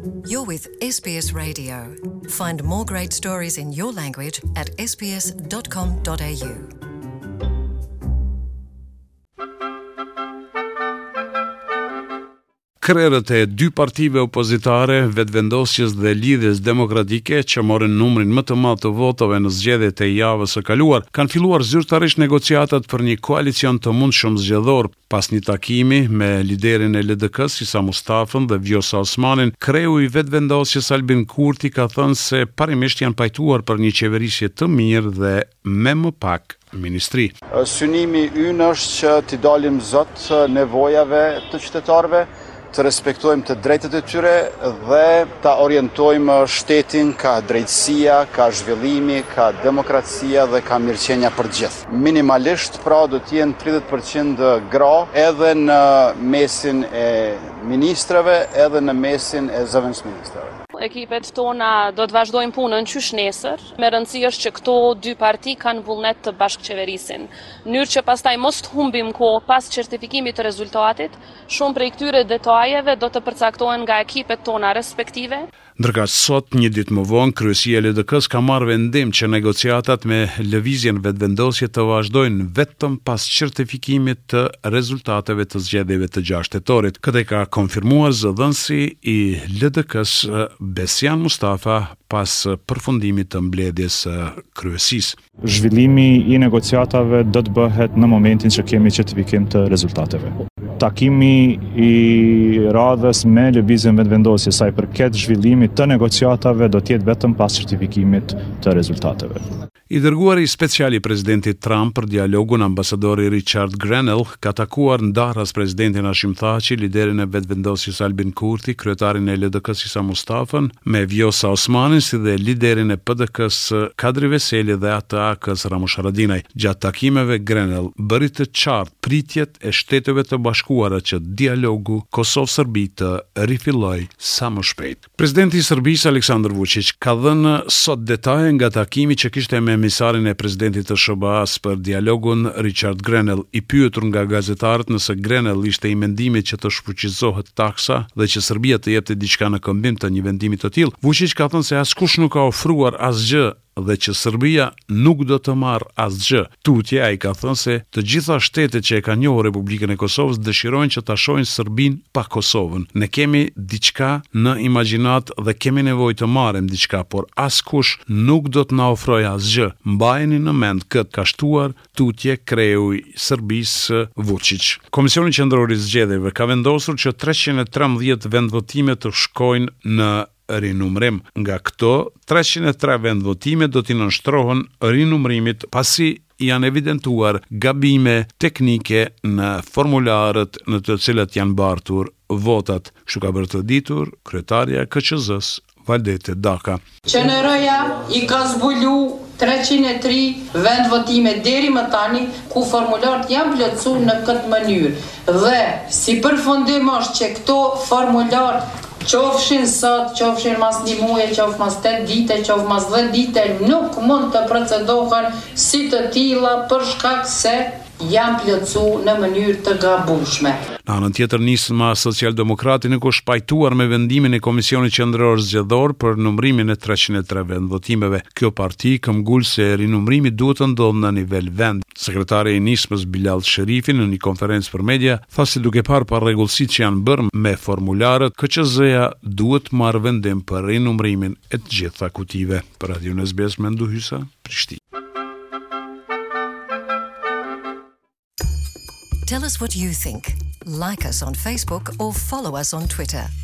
You're with SBS Radio. Find more great stories in your language at sbs.com.au. Krerët e dy partive opozitare, vetëvendosjes dhe Lidhjes Demokratike, që morën numrin më të madh të votave në zgjedhjet e javës së kaluar, kanë filluar zyrtarisht negociatat për një koalicion të mundshëm zgjedhor. Pas një takimi me liderin e LDK-s Isa Mustafën dhe Vjosa Osmanin, kreu i vetëvendosjes Albin Kurti ka thënë se parimisht janë pajtuar për një qeverisje të mirë dhe me më pak ministri. Synimi ynë është që t'i dalim zot nevojave të qytetarëve, të respektojmë të drejtët e tyre dhe ta orientojmë shtetin ka drejtësia, ka zhvillimi, ka demokracia dhe ka mirëqenia për gjithë. Minimalisht, pra, do t'jenë 30% gra edhe në mesin e ministrave, edhe në mesin e zëvendësministrave. Ekipet tona do të vazhdojnë punën qysh nesër. Me rëndësi është që këto dy parti kanë vullnet të bashkëqeverisin. Në mënyrë që pastaj mos të humbim kohë pas certifikimit të rezultatit, shumë prej këtyre detajeve do të përcaktohen nga ekipet tona respektive. Ndërka sot, një ditë më vonë, kryesia e LDK-s ka marrë vendim që negociatat me lëvizjen vetëvendosje të vazhdojnë vetëm pas certifikimit të rezultateve të zgjedhjeve të 6 tetorit. Këtë ka konfirmuar zëdhënësi i LDK-s Besian Mustafa pas përfundimit të mbledhjes kryesisë. Zhvillimi i negociatave do të bëhet në momentin që kemi certifikim të rezultateve. Takimi i radhës me lëvizjen vetëvendosje sa i përket zhvillimit të negociatave do të jetë vetëm pas certifikimit të rezultateve. I dërguari special i presidentit Trump për dialogun, ambasadori Richard Grenell, ka takuar ndarras presidentin Hashim Thaçi, liderin e vetëvendosjes Albin Kurti, kryetarin e LDK-s Isa Mustafën, me Vjosa Osmanin, si dhe liderin e PDK-s Kadri Veseli dhe AK-s Ramush Haradinaj. Gjatë takimeve, Grenell bëri të qartë pritjet e Shteteve të Bashkuara që dialogu Kosovë-Serbi të rifillojë sa më shpejt. Presidenti i Serbisë Aleksandar Vučić ka dhënë sot detaje nga takimi që kishte me emisarin e presidentit të SBA-s për dialogun Richard Grenell. I pyetur nga gazetarët nëse Grenell ishte i mendimit që të shfuqizohet taksa dhe që Serbia të jepte diçka në këmbim të një vendimi të tillë, Vučić ka thënë se askush nuk ka ofruar asgjë dhe që Serbia nuk do të marrë asgjë. Tutje, ai ka thënë se të gjitha shtetet që e kanë njohur Republikën e Kosovës dëshirojnë që ta shohin Serbinë pa Kosovën. Ne kemi diçka në imagjinat dhe kemi nevojë të marrim diçka, por askush nuk do të na ofrojë asgjë. Mbajeni në mend këtë, ka shtuar tutje kreu i Serbisë Vučić. Komisioni Qendror i Zgjedhjeve ka vendosur që 313 vendvotime të shkojnë në rinumrim. Nga këto, 303 vendvotime do t'i nënshtrohen rinumrimit pasi janë evidentuar gabime teknike në formularët në të cilat janë bartur votat. Kështu ka bërë të ditur kryetarja e KQZ-s Valdete Daka. Qeneroja i ka zbulu 303 vendvotime deri më tani ku formularët janë plotësuar në këtë mënyrë. Dhe si përfundim është që këto formularë qofshin sot, qofshin mas një muaji, qof mas 8 dite, qof mas 10 dite, nuk mund të procedohen si të tilla për shkak se janë plotësu në mënyrë të gabueshme. Në anën tjetër, nisma Socialdemokrati nuk është pajtuar me vendimin e Komisionit Qendror Zgjedhor për numrimin e 303 vendvotimeve. Kjo parti këmbgul se rinumrimi duhet të ndodhë në nivel vend. Sekretari i nismës Bilal Sherifi në një konferencë për media tha se duke parë pa rregullsitë që janë bërë me formularët, KQZ-ja duhet marrë vendim për rinumrimin e të gjitha kutive. Për Radio SBS Mendu Hysa, Prishtinë. Tell us what you think. Like us on Facebook or follow us on Twitter.